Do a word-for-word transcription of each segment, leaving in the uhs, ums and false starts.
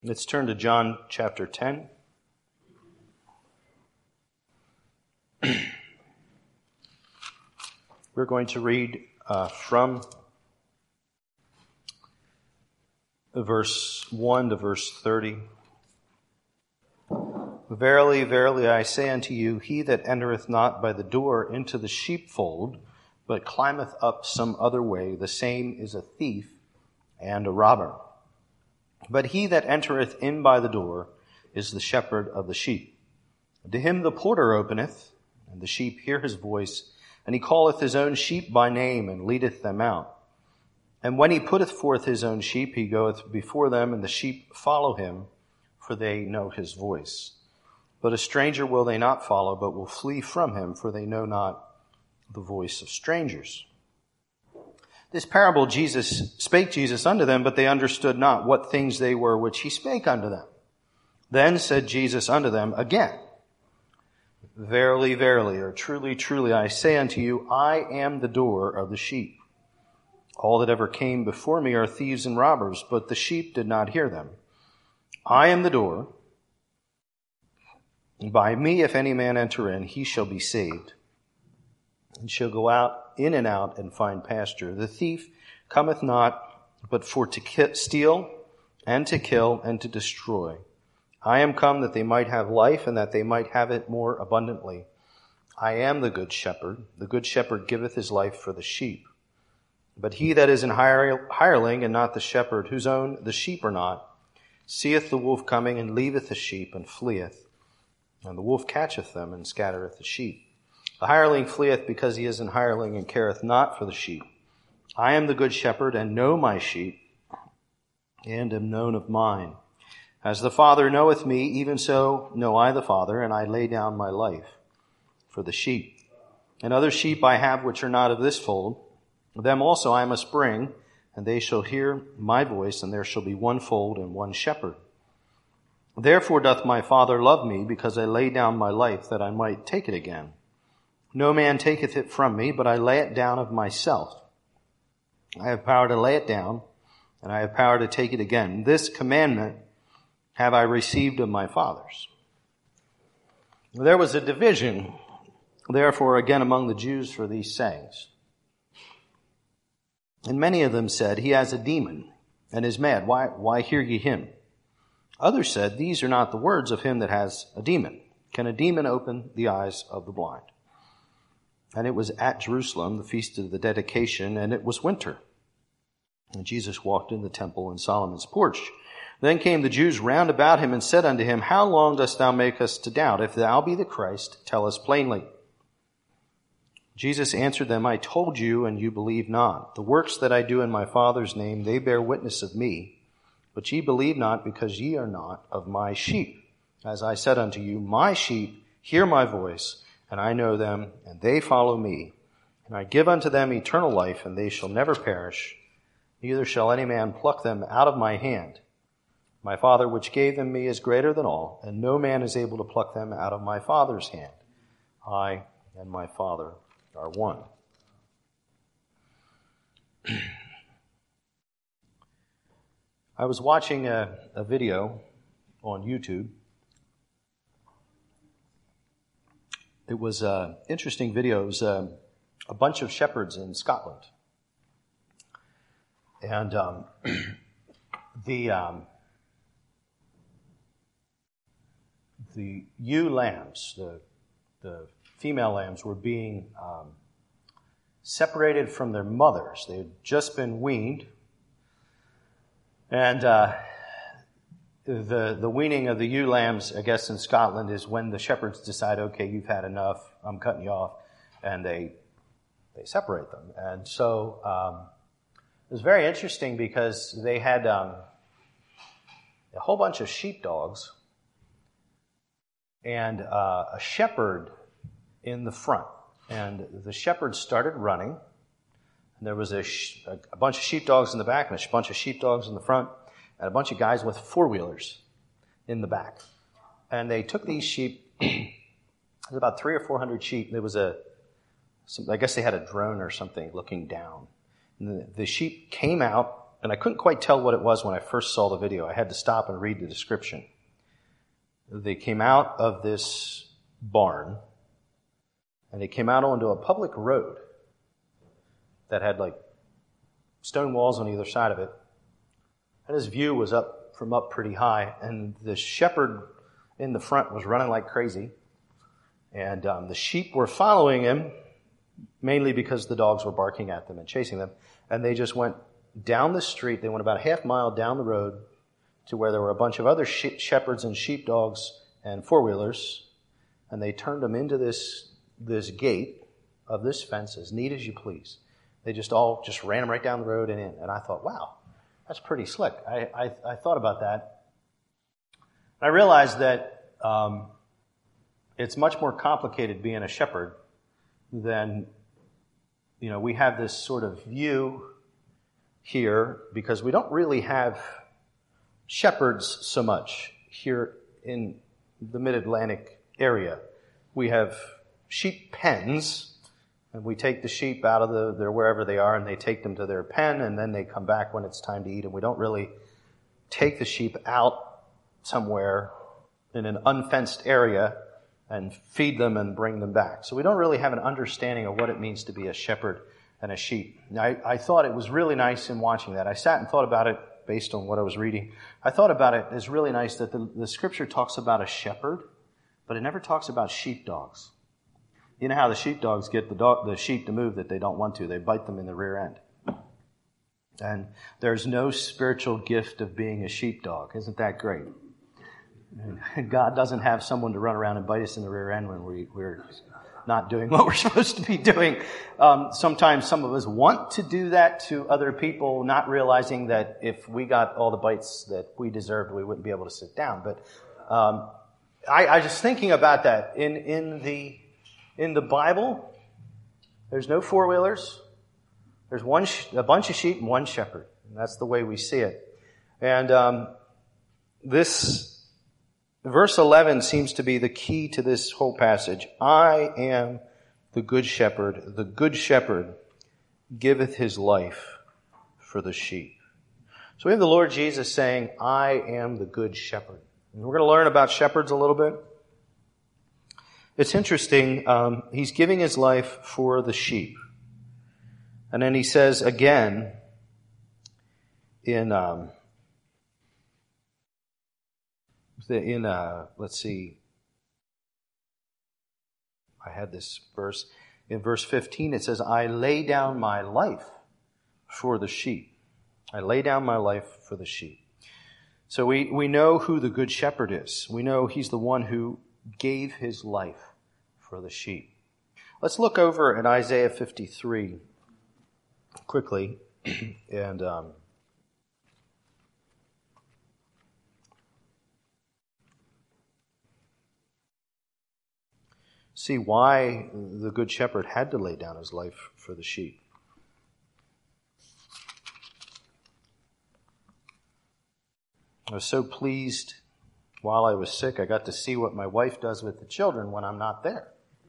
Let's turn to John chapter ten. We're going to read uh, from verse one to verse thirty. Verily, verily, I say unto you, he that entereth not by the door into the sheepfold, but climbeth up some other way, the same is a thief and a robber. But he that entereth in by the door is the shepherd of the sheep. To him the porter openeth, and the sheep hear his voice, and he calleth his own sheep by name, and leadeth them out. And when he putteth forth his own sheep, he goeth before them, and the sheep follow him, for they know his voice. But a stranger will they not follow, but will flee from him, for they know not the voice of strangers. This parable Jesus spake Jesus unto them, but they understood not what things they were which he spake unto them. Then said Jesus unto them again, Verily, verily, or truly, truly, I say unto you, I am the door of the sheep. All that ever came before me are thieves and robbers, but the sheep did not hear them. I am the door. By me, if any man enter in, he shall be saved, and shall go out in and out and find pasture. The thief cometh not but for to steal and to kill and to destroy. I am come that they might have life, and that they might have it more abundantly. I am the good shepherd. The good shepherd giveth his life for the sheep. But he that is an hireling, and not the shepherd, whose own the sheep are not, seeth the wolf coming, and leaveth the sheep, and fleeth. And the wolf catcheth them, and scattereth the sheep. The hireling fleeth because he is an hireling, and careth not for the sheep. I am the good shepherd, and know my sheep, and am known of mine. As the Father knoweth me, even so know I the Father, and I lay down my life for the sheep. And other sheep I have which are not of this fold. Them also I must bring, and they shall hear my voice, and there shall be one fold and one shepherd. Therefore doth my Father love me, because I lay down my life, that I might take it again. No man taketh it from me, but I lay it down of myself. I have power to lay it down, and I have power to take it again. This commandment have I received of my fathers. There was a division, therefore, again among the Jews for these sayings. And many of them said, He has a demon, and is mad. Why, why hear ye him? Others said, These are not the words of him that has a demon. Can a demon open the eyes of the blind? And it was at Jerusalem, the feast of the dedication, and it was winter. And Jesus walked in the temple in Solomon's porch. Then came the Jews round about him and said unto him, How long dost thou make us to doubt? If thou be the Christ, tell us plainly. Jesus answered them, I told you, and you believe not. The works that I do in my Father's name, they bear witness of me. But ye believe not, because ye are not of my sheep. As I said unto you, my sheep hear my voice, and I know them, and they follow me. And I give unto them eternal life, and they shall never perish, neither shall any man pluck them out of my hand. My Father which gave them me is greater than all, and no man is able to pluck them out of my Father's hand. I and my Father are one. I was watching a, a video on YouTube. It was an interesting video. It was a, a bunch of shepherds in Scotland. And um, the um, the ewe lambs, the, the female lambs, were being um, separated from their mothers. They had just been weaned. And uh, the the weaning of the ewe lambs, I guess, in Scotland is when the shepherds decide, okay, you've had enough, I'm cutting you off, and they they separate them. And so um, it was very interesting because they had um, a whole bunch of sheepdogs and uh, a shepherd in the front. And the shepherd started running. There was a, sh- a bunch of sheepdogs in the back and a bunch of sheepdogs in the front and a bunch of guys with four-wheelers in the back. And they took these sheep, there was about three or four hundred sheep. There was a, some, I guess they had a drone or something looking down. And the, the sheep came out and I couldn't quite tell what it was when I first saw the video. I had to stop and read the description. They came out of this barn, and they came out onto a public road that had like stone walls on either side of it. And his view was up from up pretty high, and the shepherd in the front was running like crazy. And um, the sheep were following him, mainly because the dogs were barking at them and chasing them. And they just went down the street. They went about a half mile down the road to where there were a bunch of other she- shepherds and sheepdogs and four-wheelers. And they turned them into this, this gate of this fence as neat as you please. They just all just ran them right down the road and in. And I thought, wow, that's pretty slick. I, I, I thought about that. I realized that um, it's much more complicated being a shepherd than, you know, we have this sort of view here because we don't really have shepherds so much here in the mid-Atlantic area. We have sheep pens, and we take the sheep out of the, their wherever they are, and they take them to their pen, and then they come back when it's time to eat. And we don't really take the sheep out somewhere in an unfenced area and feed them and bring them back. So we don't really have an understanding of what it means to be a shepherd and a sheep. Now, I, I thought it was really nice in watching that. I sat and thought about it based on what I was reading. I thought about it as really nice that the, the scripture talks about a shepherd, but it never talks about sheepdogs. You know how the sheepdogs get the, dog, the sheep to move that they don't want to. They bite them in the rear end. And there's no spiritual gift of being a sheepdog. Isn't that great? And God doesn't have someone to run around and bite us in the rear end when we, we're not doing what we're supposed to be doing. Um, sometimes some of us want to do that to other people, not realizing that if we got all the bites that we deserved, we wouldn't be able to sit down. But um, I, I was thinking about that. In, in the in the Bible, there's no four-wheelers. There's one a bunch of sheep and one shepherd. And that's the way we see it. And um, this... Verse eleven seems to be the key to this whole passage. I am the good shepherd. The good shepherd giveth his life for the sheep. So we have the Lord Jesus saying, I am the good shepherd. And we're going to learn about shepherds a little bit. It's interesting. Um, he's giving his life for the sheep. And then he says again in... Um, In, uh, let's see, I had this verse. In verse fifteen, it says, I lay down my life for the sheep. I lay down my life for the sheep. So we, we know who the good shepherd is. We know he's the one who gave his life for the sheep. Let's look over at Isaiah fifty-three quickly and... Um, see why the good shepherd had to lay down his life for the sheep. I was so pleased while I was sick, I got to see what my wife does with the children when I'm not there.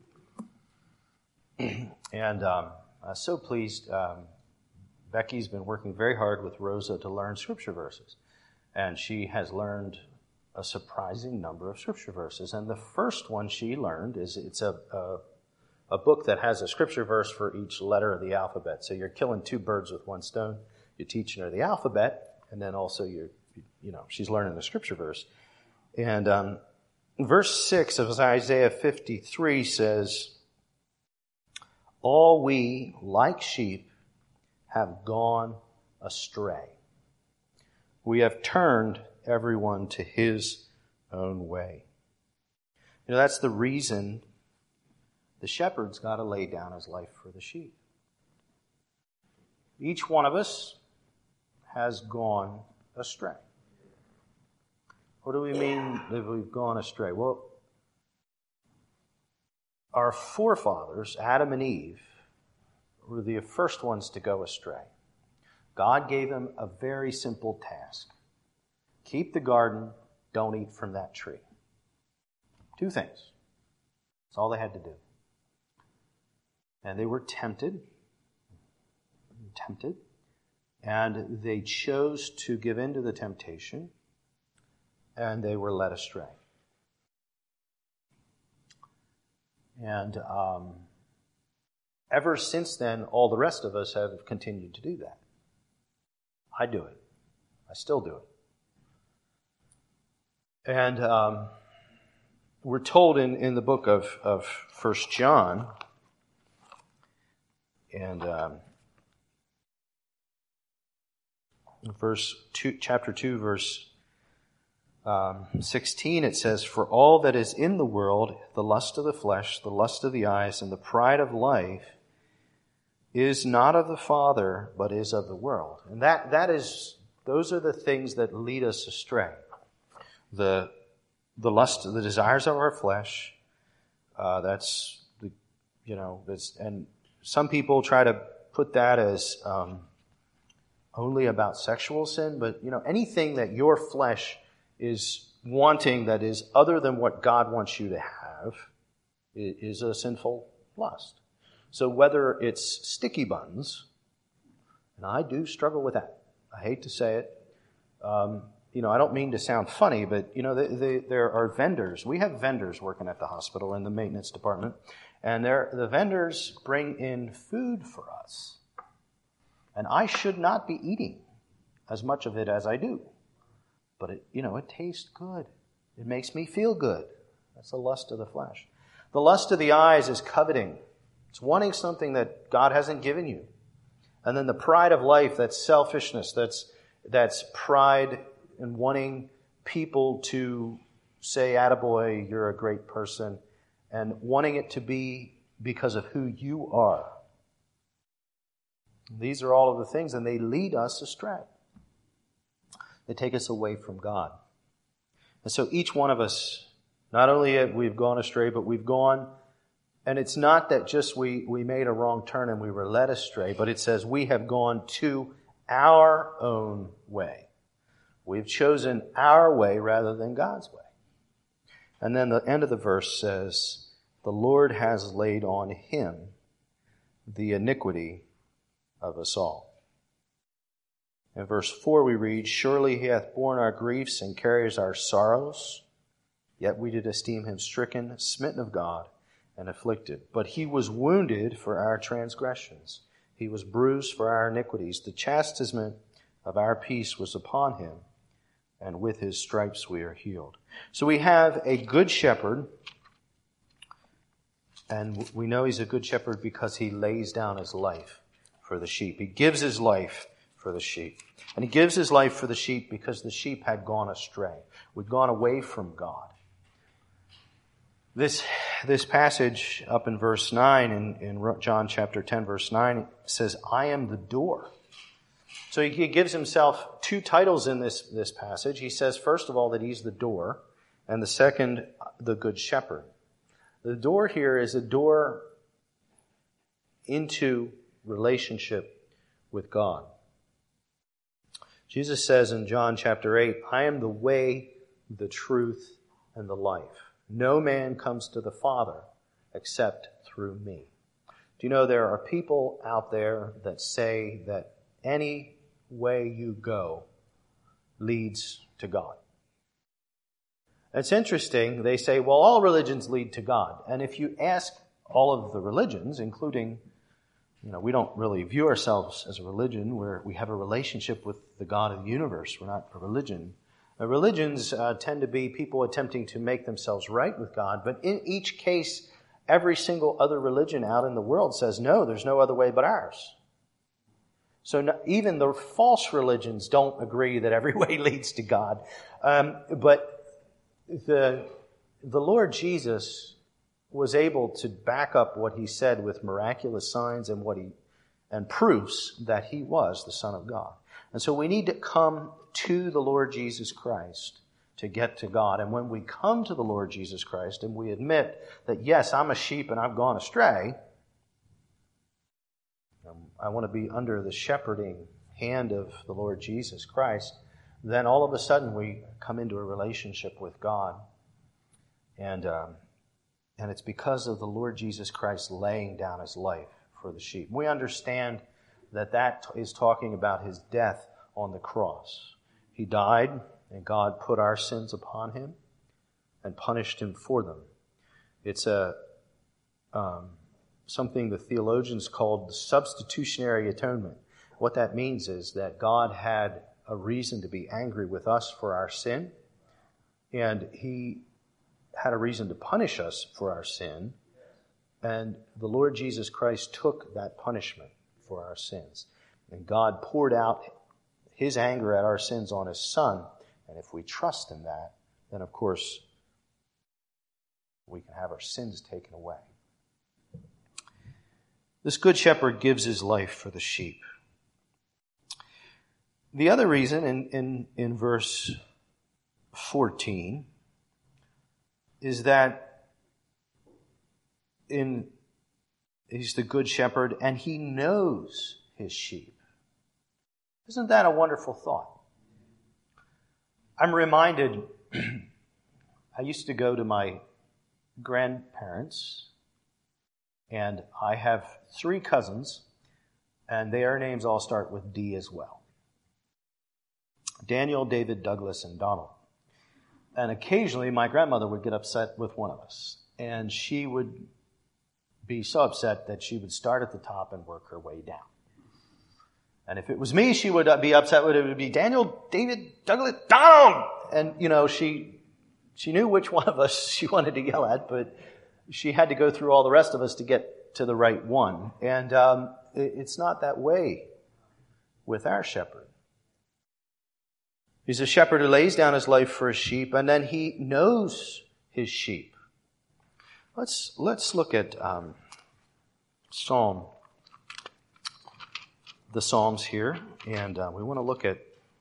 and um, I was so pleased. Um, Becky's been working very hard with Rosa to learn scripture verses. And she has learned a surprising number of scripture verses. And the first one she learned is it's a, a a book that has a scripture verse for each letter of the alphabet. So you're killing two birds with one stone. You're teaching her the alphabet, and then also you're, you know, she's learning the scripture verse. And um, verse six of Isaiah fifty-three says, all we, like sheep, have gone astray. We have turned everyone to his own way. You know, that's the reason the shepherd's got to lay down his life for the sheep. Each one of us has gone astray. What do we mean that we've gone astray? Well, our forefathers, Adam and Eve, were the first ones to go astray. God gave them a very simple task. Keep the garden, don't eat from that tree. Two things. That's all they had to do. And they were tempted, tempted, And they chose to give in to the temptation, and they were led astray. And um, ever since then, all the rest of us have continued to do that. I do it. I still do it. And um, we're told in, in the book of, of First John, and um, verse two, chapter two, verse um, sixteen, it says, "For all that is in the world, the lust of the flesh, the lust of the eyes, and the pride of life, is not of the Father, but is of the world." And that that is, those are the things that lead us astray. The the lust, the desires of our flesh. Uh, that's the, you know, that's, and some people try to put that as um, only about sexual sin, but you know, anything that your flesh is wanting that is other than what God wants you to have is a sinful lust. So whether it's sticky buns, and I do struggle with that. I hate to say it. Um, you know, I don't mean to sound funny, but you know, they, they, there are vendors. We have vendors working at the hospital in the maintenance department, and the vendors bring in food for us. And I should not be eating as much of it as I do. But it, you know, it tastes good. It makes me feel good. That's the lust of the flesh. The lust of the eyes is coveting. It's wanting something that God hasn't given you. And then the pride of life, that's selfishness. That's, that's pride in wanting people to say, "Attaboy, you're a great person," and wanting it to be because of who you are. These are all of the things, and they lead us astray. They take us away from God. And so each one of us, not only have we've gone astray, but we've gone, and it's not that just we, we made a wrong turn and we were led astray, but it says we have gone to our own way. We've chosen our way rather than God's way. And then the end of the verse says, "The Lord has laid on him the iniquity of us all." In verse four we read, "Surely he hath borne our griefs and carries our sorrows. Yet we did esteem him stricken, smitten of God, and afflicted. But he was wounded for our transgressions. He was bruised for our iniquities. The chastisement of our peace was upon him, and with his stripes we are healed." So we have a good shepherd, and we know he's a good shepherd because he lays down his life for the sheep. He gives his life for the sheep. And he gives his life for the sheep because the sheep had gone astray. We'd gone away from God. This, this passage up in verse nine, in, in John chapter ten, verse nine, says, "I am the door." So he gives himself two titles in this, this passage. He says, first of all, that he's the door, and the second, the good shepherd. The door here is a door into relationship with God. Jesus says in John chapter eight, "I am the way, the truth, and the life. No man comes to the Father except through me." Do you know there are people out there that say that any way you go leads to God? It's interesting. They say, well, all religions lead to God. And if you ask all of the religions, including, you know, we don't really view ourselves as a religion where we have a relationship with the God of the universe. We're not a religion. Uh, religions uh, tend to be people attempting to make themselves right with God. But in each case, every single other religion out in the world says, no, there's no other way but ours. So no, even the false religions don't agree that every way leads to God. Um, but the the Lord Jesus was able to back up what he said with miraculous signs and what he and proofs that he was the Son of God. And so we need to come to the Lord Jesus Christ to get to God. And when we come to the Lord Jesus Christ and we admit that, yes, I'm a sheep and I've gone astray, I want to be under the shepherding hand of the Lord Jesus Christ, then all of a sudden we come into a relationship with God. And um, and it's because of the Lord Jesus Christ laying down his life for the sheep. We understand that that is talking about his death on the cross. He died, and God put our sins upon him and punished him for them. It's a um, something the theologians called the substitutionary atonement. What that means is that God had a reason to be angry with us for our sin, and he had a reason to punish us for our sin, and the Lord Jesus Christ took that punishment for our sins. And God poured out his anger at our sins on his Son, and if we trust in that, then of course we can have our sins taken away. This good shepherd gives his life for the sheep. The other reason in, in, in verse fourteen is that in he's the good shepherd and he knows his sheep. Isn't that a wonderful thought? I'm reminded, I used to go to my grandparents, and I have three cousins, and their names all start with D as well. Daniel, David, Douglas, and Donald. And occasionally my grandmother would get upset with one of us, and she would be so upset that she would start at the top and work her way down. And if it was me, she would be upset with it. It would be Daniel, David, Douglas, Donald! And, you know, she she knew which one of us she wanted to yell at, but she had to go through all the rest of us to get to the right one. And um, it, it's not that way with our shepherd. He's a shepherd who lays down his life for his sheep, and then he knows his sheep. Let's let's look at um, Psalm, the Psalms here, and uh, we want to look at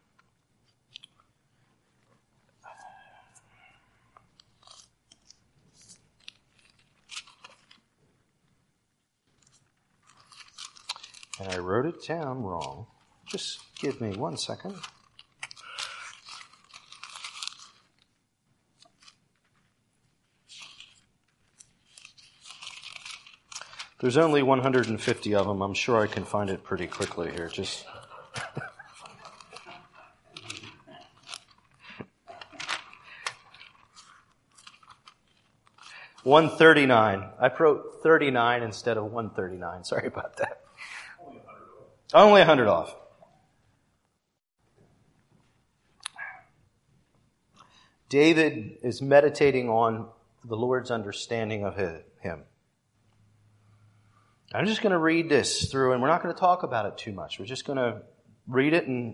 and I wrote it down wrong. Just give me one second. There's only one hundred fifty of them. I'm sure I can find it pretty quickly here. Just one thirty-nine. I wrote thirty-nine instead of one thirty-nine. Sorry about that. Only one hundred off. David is meditating on the Lord's understanding of him. I'm just going to read this through, and we're not going to talk about it too much. We're just going to read it. And,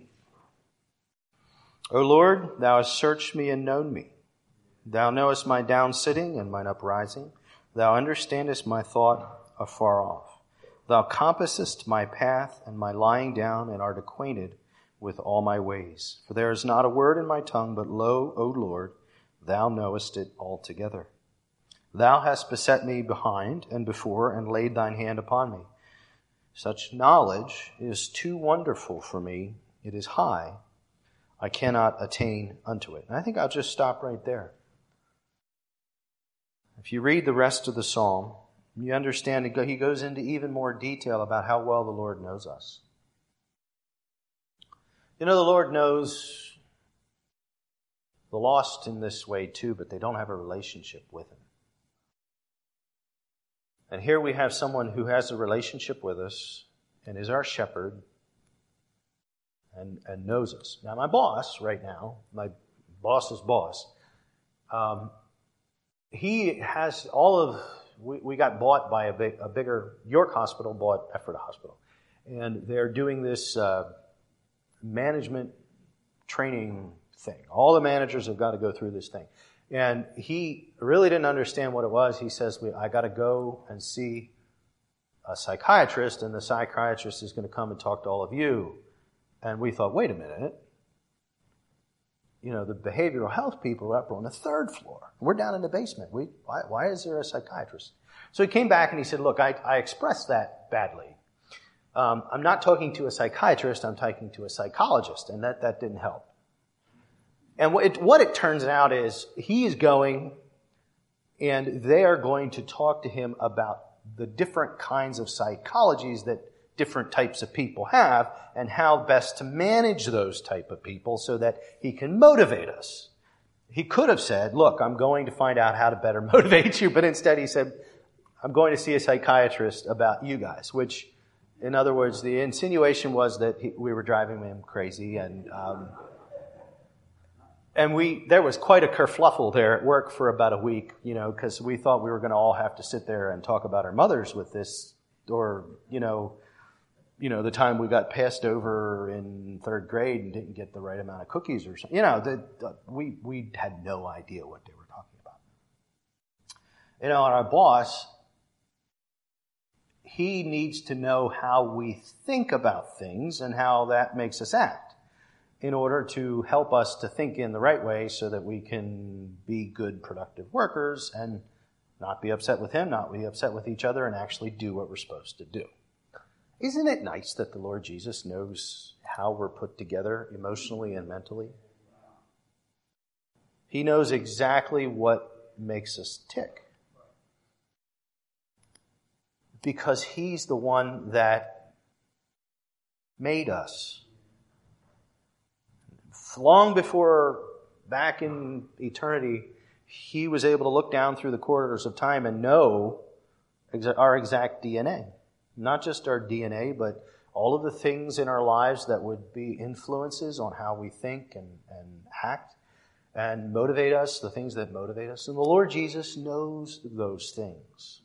O Lord, thou hast searched me and known me. Thou knowest my down sitting and mine uprising. Thou understandest my thought afar off. Thou compassest my path and my lying down, and art acquainted with all my ways. For there is not a word in my tongue, but lo, O Lord, thou knowest it altogether. Thou hast beset me behind and before, and laid thine hand upon me. Such knowledge is too wonderful for me. It is high. I cannot attain unto it. And I think I'll just stop right there. If you read the rest of the psalm, you understand he goes into even more detail about how well the Lord knows us. You know, the Lord knows the lost in this way too, but they don't have a relationship with him. And here we have someone who has a relationship with us and is our shepherd and, and knows us. Now, my boss right now, my boss's boss, um, he has all of, we, we got bought by a, big, a bigger, York Hospital bought Ephrata Hospital. And they're doing this uh, management training thing. All the managers have got to go through this thing. And he really didn't understand what it was. He says, I got to go and see a psychiatrist, and the psychiatrist is going to come and talk to all of you. And we thought, wait a minute. You know, the behavioral health people are up on the third floor. We're down in the basement. We, why, why is there a psychiatrist? So he came back and he said, look, I, I expressed that badly. Um, I'm not talking to a psychiatrist. I'm talking to a psychologist. And that, that didn't help. And what it, what it turns out is he is going and they are going to talk to him about the different kinds of psychologies that different types of people have and how best to manage those type of people so that he can motivate us. He could have said, look, I'm going to find out how to better motivate you, but instead he said, I'm going to see a psychiatrist about you guys, which, in other words, the insinuation was that he, we were driving him crazy, and um, and we there was quite a kerfluffle there at work for about a week, you know, because we thought we were going to all have to sit there and talk about our mothers with this, or you know, you know, the time we got passed over in third grade and didn't get the right amount of cookies or something. You know, the, the, we we had no idea what they were talking about. You know, and our boss, he needs to know how we think about things and how that makes us act in order to help us to think in the right way so that we can be good, productive workers and not be upset with him, not be upset with each other, and actually do what we're supposed to do. Isn't it nice that the Lord Jesus knows how we're put together emotionally and mentally? He knows exactly what makes us tick. Because he's the one that made us. Long before, back in eternity, he was able to look down through the corridors of time and know our exact D N A. Not just our D N A, but all of the things in our lives that would be influences on how we think and, and act and motivate us, the things that motivate us. And the Lord Jesus knows those things.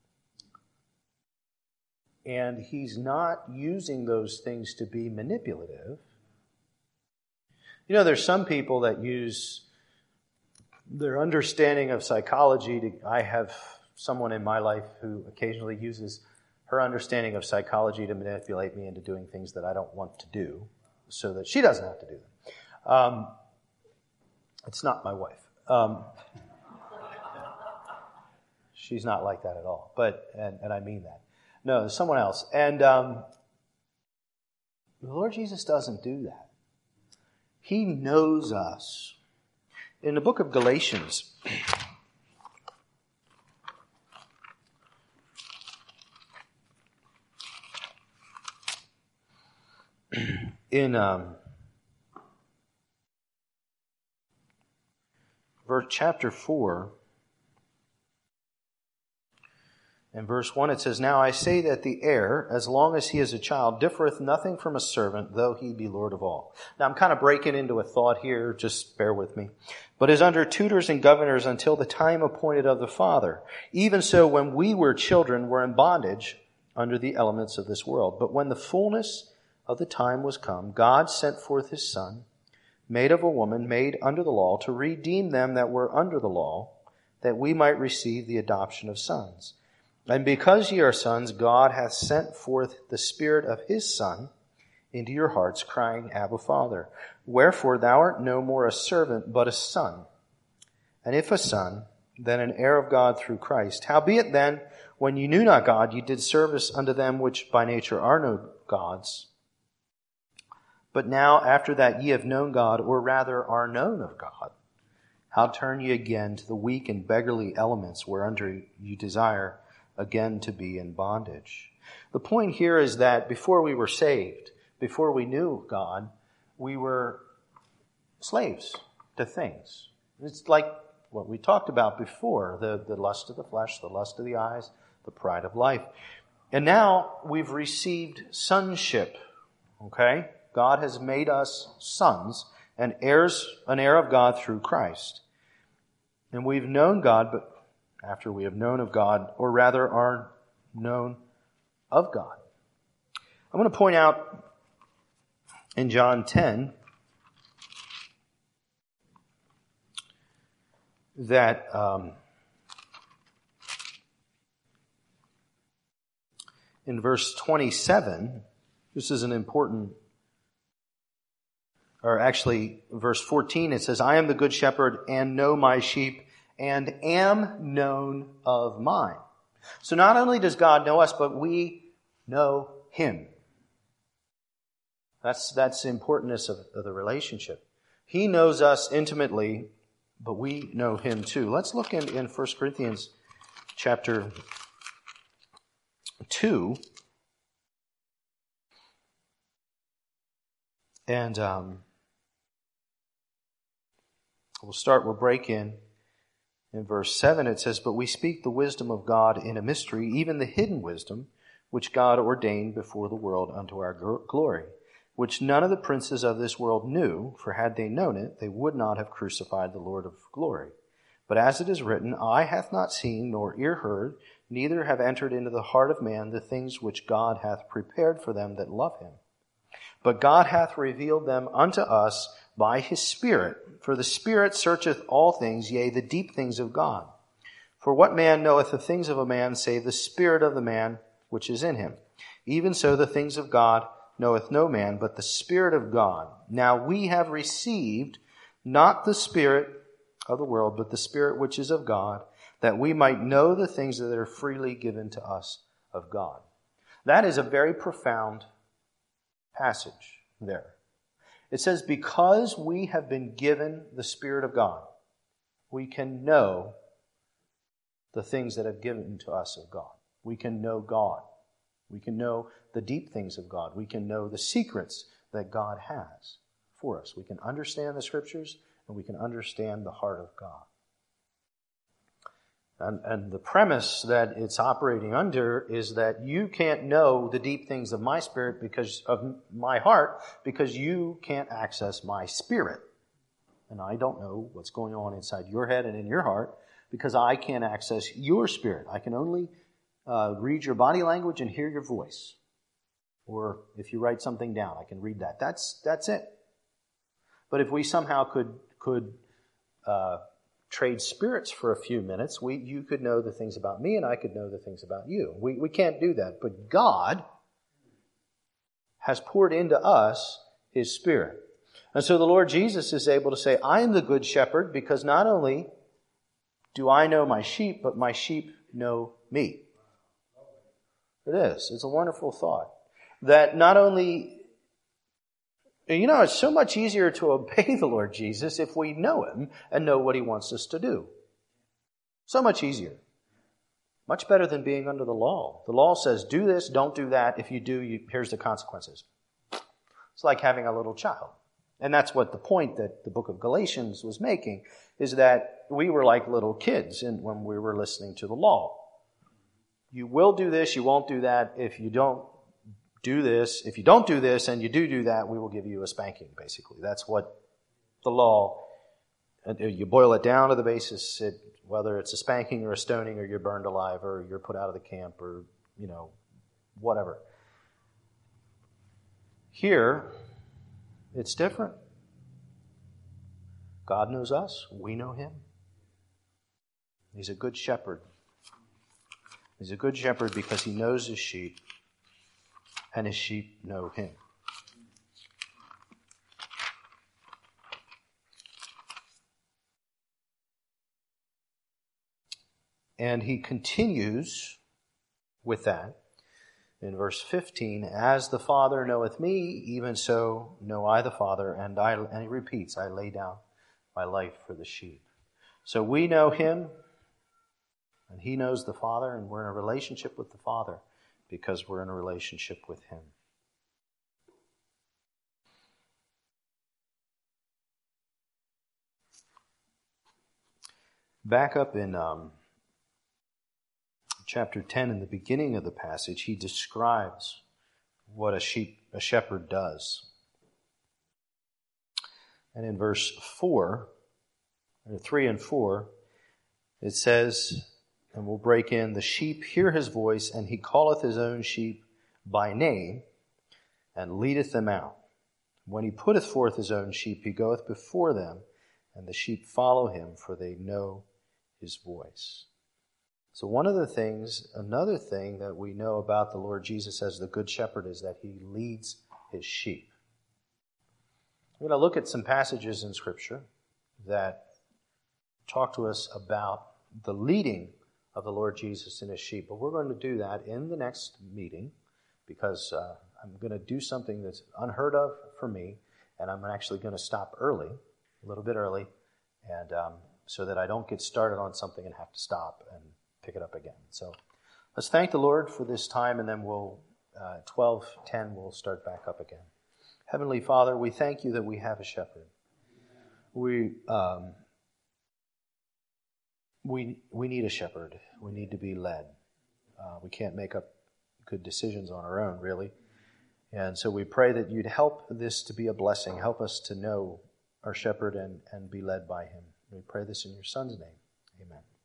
And he's not using those things to be manipulative. You know, there's some people that use their understanding of psychology to, I have someone in my life who occasionally uses her understanding of psychology to manipulate me into doing things that I don't want to do so that she doesn't have to do them. Um, it's not my wife. Um, she's not like that at all. But, and, and I mean that. No, there's someone else. And um, the Lord Jesus doesn't do that. He knows us. In the book of Galatians, in um, verse chapter four, in verse one, it says, Now I say that the heir, as long as he is a child, differeth nothing from a servant, though he be Lord of all. Now I'm kind of breaking into a thought here, just bear with me. But is under tutors and governors until the time appointed of the Father. Even so, when we were children, were in bondage under the elements of this world. But when the fullness of the time was come, God sent forth his Son, made of a woman, made under the law, to redeem them that were under the law, that we might receive the adoption of sons. And because ye are sons, God hath sent forth the Spirit of his Son into your hearts, crying, Abba, Father. Wherefore thou art no more a servant, but a son. And if a son, then an heir of God through Christ. Howbeit then, when ye knew not God, ye did service unto them which by nature are no gods. But now, after that ye have known God, or rather are known of God, how turn ye again to the weak and beggarly elements whereunder ye desire again to be in bondage? The point here is that before we were saved, before we knew God, we were slaves to things. It's like what we talked about before, the, the lust of the flesh, the lust of the eyes, the pride of life. And now we've received sonship, okay? God has made us sons and heirs, an heir of God through Christ. And we've known God, but after we have known of God, or rather are known of God. I'm going to point out in John ten that um, in verse twenty-seven, this is an important, or actually verse fourteen, it says, I am the good shepherd and know my sheep and am known of mine. So not only does God know us, but we know him. That's, that's the importance of, of the relationship. He knows us intimately, but we know him too. Let's look in, in First Corinthians chapter two. And um, we'll start, we'll break in. In verse seven it says, "But we speak the wisdom of God in a mystery, even the hidden wisdom, which God ordained before the world unto our glory, which none of the princes of this world knew, for had they known it, they would not have crucified the Lord of glory. But as it is written, eye hath not seen, nor ear heard, neither have entered into the heart of man the things which God hath prepared for them that love him. But God hath revealed them unto us by his Spirit. For the Spirit searcheth all things, yea, the deep things of God. For what man knoweth the things of a man, save the spirit of the man which is in him? Even so the things of God knoweth no man, but the Spirit of God. Now we have received not the spirit of the world, but the Spirit which is of God, that we might know the things that are freely given to us of God." That is a very profound passage there. It says, because we have been given the Spirit of God, we can know the things that have given to us of God. We can know God. We can know the deep things of God. We can know the secrets that God has for us. We can understand the Scriptures, and we can understand the heart of God. And, and the premise that it's operating under is that you can't know the deep things of my spirit because of my heart, because you can't access my spirit. And I don't know what's going on inside your head and in your heart because I can't access your spirit. I can only uh, read your body language and hear your voice. Or if you write something down, I can read that. That's that's it. But if we somehow could could uh, trade spirits for a few minutes, we you could know the things about me and I could know the things about you. We we can't do that. But God has poured into us His Spirit. And so the Lord Jesus is able to say, I am the good shepherd, because not only do I know my sheep, but my sheep know me. It is. It's a wonderful thought. That not only, you know, it's so much easier to obey the Lord Jesus if we know Him and know what He wants us to do. So much easier. Much better than being under the law. The law says, do this, don't do that. If you do, you, here's the consequences. It's like having a little child. And that's what the point that the book of Galatians was making, is that we were like little kids in, when we were listening to the law. You will do this, you won't do that. If you don't do this, if you don't do this and you do do that, we will give you a spanking, basically. That's what the law, you boil it down to the basis, it, whether it's a spanking or a stoning or you're burned alive or you're put out of the camp or, you know, whatever. Here, it's different. God knows us. We know Him. He's a good shepherd. He's a good shepherd because He knows His sheep, and His sheep know Him. And He continues with that. In verse fifteen, as the Father knoweth me, even so know I the Father, and I, and he repeats, I lay down my life for the sheep. So we know Him, and He knows the Father, and we're in a relationship with the Father because we're in a relationship with Him. Back up in um, chapter ten, in the beginning of the passage, he describes what a sheep, a shepherd does. And in verse four, or three and four, it says, and we'll break in, the sheep hear His voice, and He calleth His own sheep by name, and leadeth them out. When He putteth forth His own sheep, He goeth before them, and the sheep follow Him, for they know His voice. So one of the things, another thing that we know about the Lord Jesus as the Good Shepherd is that He leads His sheep. We're going to look at some passages in Scripture that talk to us about the leading of the Lord Jesus and His sheep. But we're going to do that in the next meeting because uh, I'm going to do something that's unheard of for me, and I'm actually going to stop early, a little bit early, and um, so that I don't get started on something and have to stop and pick it up again. So let's thank the Lord for this time, and then we'll, uh, twelve ten, we'll start back up again. Heavenly Father, we thank you that we have a shepherd. We um, we we need a shepherd. We need to be led. Uh, we can't make up good decisions on our own, really. And so we pray that you'd help this to be a blessing. Help us to know our shepherd and, and be led by him. We pray this in your Son's name. Amen.